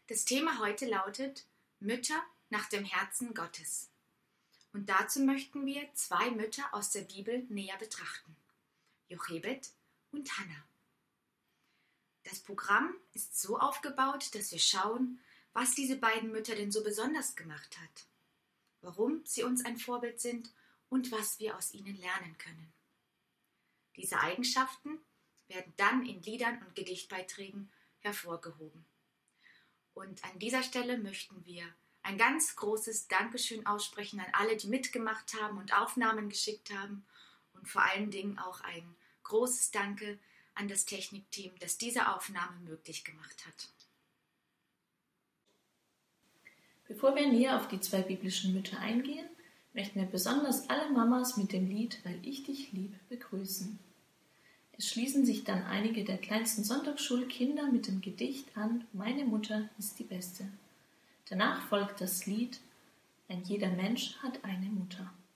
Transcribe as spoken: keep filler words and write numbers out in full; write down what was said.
Das Thema heute lautet Mütter nach dem Herzen Gottes. Und dazu möchten wir zwei Mütter aus der Bibel näher betrachten: Jochebed und Hannah. Das Programm ist so aufgebaut, dass wir schauen, was diese beiden Mütter denn so besonders gemacht hat, warum sie uns ein Vorbild sind und was wir aus ihnen lernen können. Diese Eigenschaften werden dann in Liedern und Gedichtbeiträgen hervorgehoben. Und an dieser Stelle möchten wir ein ganz großes Dankeschön aussprechen an alle, die mitgemacht haben und Aufnahmen geschickt haben. Und vor allen Dingen auch ein großes Danke an das Technikteam, das diese Aufnahme möglich gemacht hat. Bevor wir näher auf die zwei biblischen Mütter eingehen, möchten wir besonders alle Mamas mit dem Lied »Weil ich dich lieb« begrüßen. Es schließen sich dann einige der kleinsten Sonntagsschulkinder mit dem Gedicht an »Meine Mutter ist die Beste«. Danach folgt das Lied »Ein jeder Mensch hat eine Mutter«.